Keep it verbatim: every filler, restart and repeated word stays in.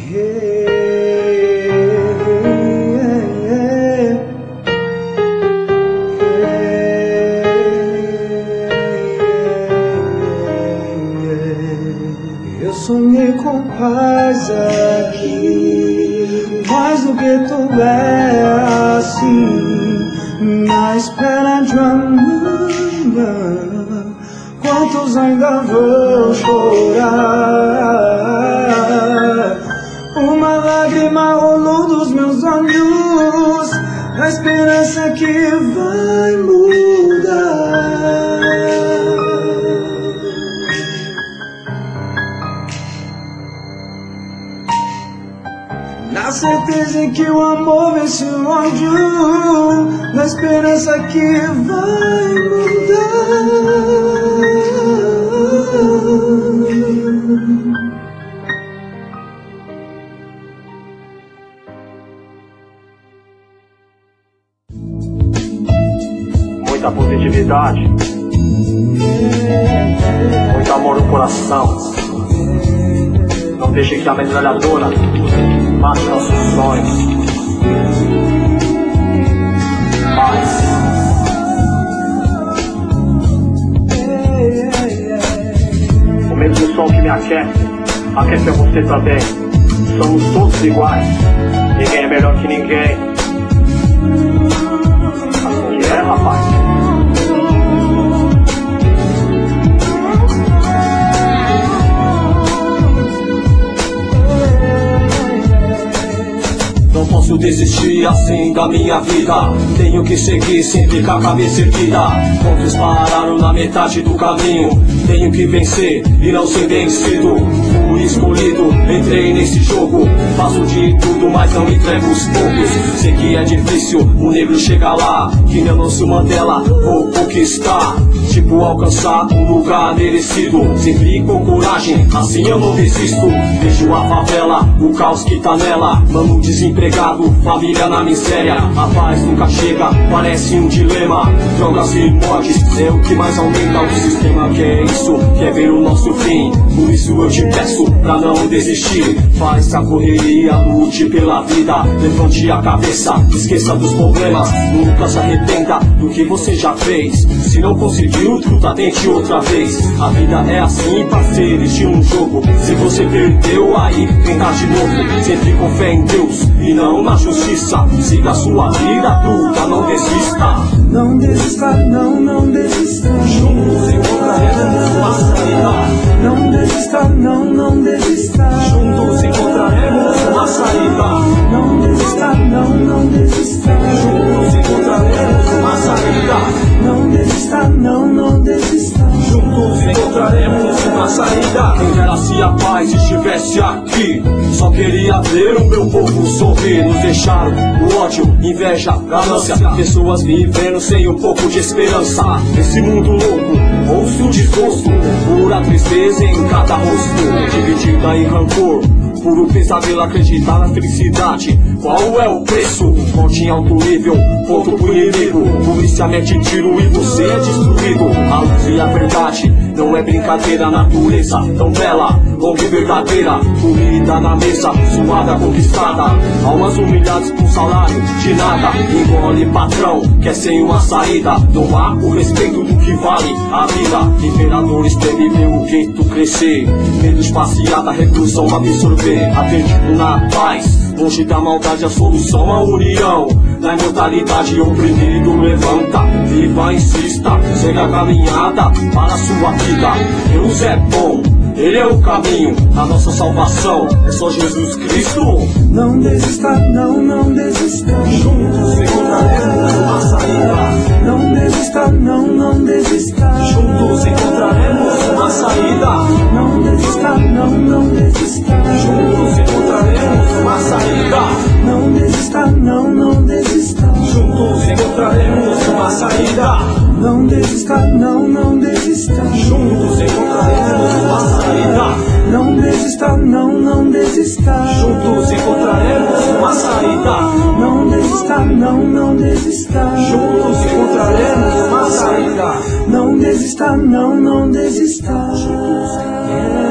Eu sonhei com paz aqui, mais do que tu é assim, na espera de amanhã. Quantos ainda vão chorar? Uma lágrima rolou dos meus olhos, a esperança que vai mudar. Na certeza em que o amor vence o ódio, na esperança que vai mudar. Muita positividade, muito amor no coração. Não deixe que a metralhadora mate nossos sonhos. Paz. O mesmo som que me aquece, aquece você também. Somos todos iguais, ninguém é melhor que ninguém. Assim que é, rapaz. Não posso desistir assim da minha vida, tenho que seguir sempre com a cabeça erguida. Quantos pararam na metade do caminho, tenho que vencer e não ser vencido. Fui escolhido, entrei nesse jogo, faço de tudo, mas não entrego os poucos. Sei que é difícil, o negro chega lá, que nem Nelson Mandela, vou conquistar. Tipo alcançar um lugar merecido, sempre com coragem, assim eu não desisto. Vejo a favela, o caos que tá nela, mano desempregado, família na miséria. A paz nunca chega, parece um dilema. Drogas e mortes é o que mais aumenta. O sistema quer isso, quer ver o nosso fim. Por isso eu te peço pra não desistir. Faz a correria, lute pela vida. Levante a cabeça, esqueça dos problemas. Nunca se arrependa do que você já fez. Se não conseguiu, luta, tente outra vez. A vida é assim, parceiro, existe um jogo. Se você perdeu, aí tentar de novo. Sempre com fé em Deus e não na justiça. Siga a sua vida, luta, não desista. Não desista, não, não desista. Juntos encontraremos uma saída. Não desista, não, não desista. Juntos encontraremos uma saída. Não desista, não, não desista. Juntos encontraremos uma saída. Não desista, não, não desista. Juntos encontraremos uma saída. Quem dera se a paz estivesse aqui. Só queria ver o meu povo sorrir. Nos deixaram o ódio, inveja, ganância. Pessoas vivendo sem um pouco de esperança. Nesse mundo louco, ouço o desgosto, pura tristeza em cada rosto. Dividida em rancor, puro pesadelo, acreditar na felicidade. Qual é o preço? Morte em alto nível, ponto pro inimigo. Polícia mete tiro e você é destruído. A luz e a verdade não é brincadeira. Natureza tão bela, longa e verdadeira. Comida na mesa, suada conquistada. Almas humilhadas por salário de nada. Engole patrão, quer sem uma saída. Não há o respeito do que vale a vida. Imperadores temem ver o gueto crescer. Medo espaciada, reclusão absorver. Acredito na paz, longe da maldade, a solução, a união. Na imortalidade, o oprimido levanta. Viva, insista, segue a caminhada para a sua vida. Deus é bom, Ele é o caminho, a nossa salvação é só Jesus Cristo. Não desista, não, não desista. Juntos encontraremos uma saída. Não desista, não, não desista. Juntos encontraremos uma saída. Não desista, não, não desista. Juntos encontraremos uma saída. Não desista, não, não desista. Juntos encontraremos uma saída. Não desista, não, não desista. Juntos encontraremos uma saída. Não desista, não, não desista. Juntos encontraremos uma saída. Não desista, não, não desista. Juntos encontraremos uma saída. Não desista, não, não desista.